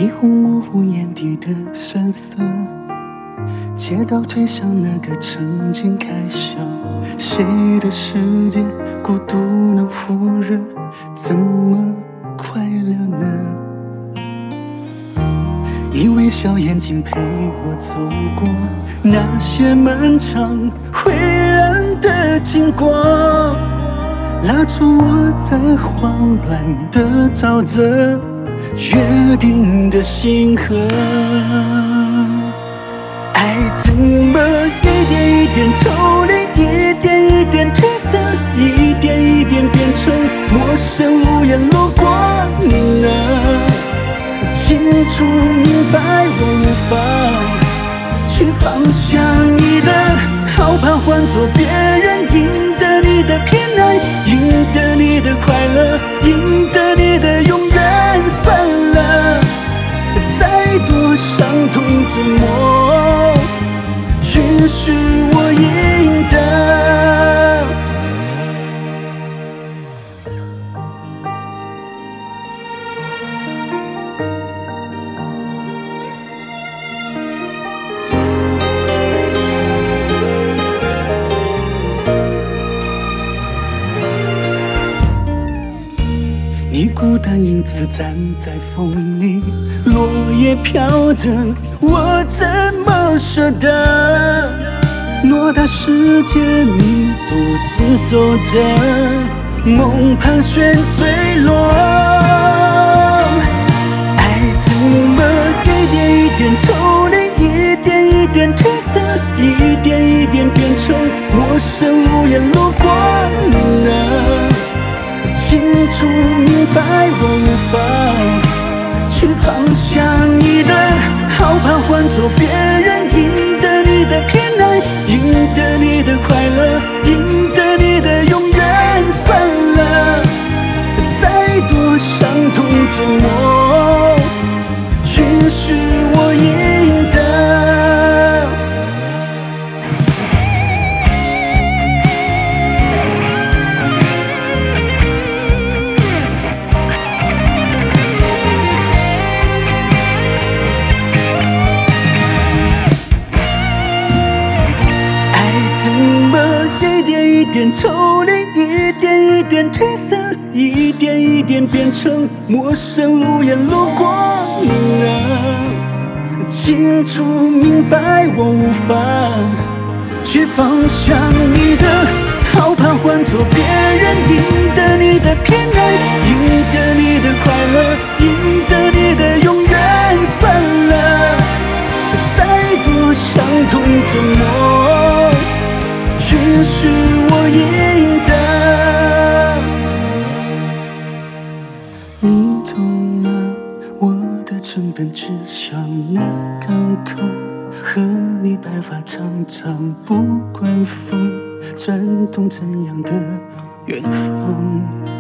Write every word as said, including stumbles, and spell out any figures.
霓虹模糊眼底的酸涩，街道推向那个曾经开箱，谁的世界孤独能复热，怎么快乐呢？你微笑眼睛陪我走过那些漫长灰暗的经过，拉住我在慌乱的沼泽约定的星河。爱怎么一点一点抽离，一点一点褪色，一点一点变成陌生无言路过你呢？清楚明白我无法去放下你的，好怕换作别人，赢得你的偏爱，赢得你的快乐，赢得你的永远。算了，再多伤痛折磨，允许我赢得。你孤单影子站在风里，落叶飘着，我怎么舍得？偌大世界你独自走着，梦盘旋坠落。爱怎么一点一点抽离，一点一点褪色，一点一点变成陌生无言路过你呢？清楚明白我无法去放下你的，好怕换作别人，赢得你的偏爱，赢得你的快乐，赢得你的永远。算了，再多伤痛折磨，允许我赢得。怎么一点一点抽离，一点一点褪色，一点一点变成陌生无言路过你呢？清楚明白我无法去放下你的，好怕换作别人，赢得你的偏爱，赢得你的快乐，赢得你的永远。算了，再多伤痛折磨，允许我赢得。你走了，我的唇边只剩那港口，和你白发长长，不管风转动怎样的远方。